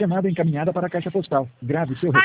Chamada encaminhada para a caixa postal. Grave seu